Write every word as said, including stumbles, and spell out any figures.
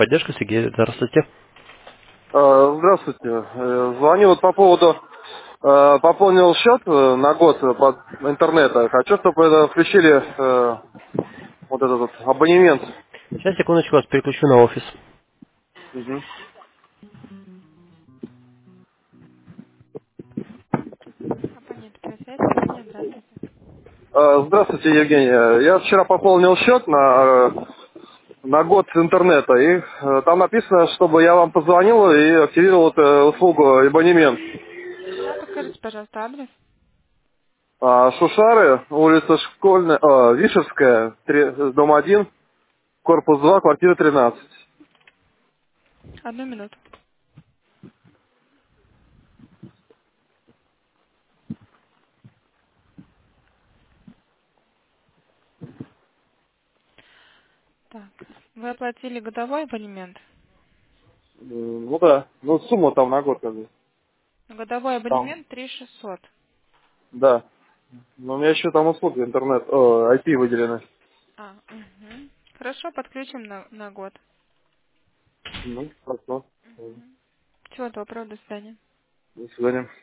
техподдержка, Сергей, здравствуйте. Э, Здравствуйте. Э, Звоню вот по поводу, э, пополнил счет э, на год э, под интернета. Хочу, чтобы это включили э, вот этот вот абонемент. Сейчас, секундочку, вас переключу на офис. Мгм. Компания Петросвязь, Евгения, здравствуйте. Э, Здравствуйте, Евгений. Я вчера пополнил счет на, э, на год интернета, и э, там написано, чтобы я вам позвонил и активировал вот, э, услугу абонемент. Да, подскажите, пожалуйста, адрес. А, Шушары, улица Школьная, э, Вишерская, три- дом один, корпус два, квартира тринадцать. Одну минуту. Так, вы оплатили годовой абонемент? М, Ну да, ну сумма там на год как бы. Годовой Там. абонемент три тысячи шестьсот. Да. Но у меня еще там услуги интернет, о, ай пи выделены. А, угу. Хорошо, подключим на, на год. Ну, хорошо. Всего доброго, до свидания. До свидания.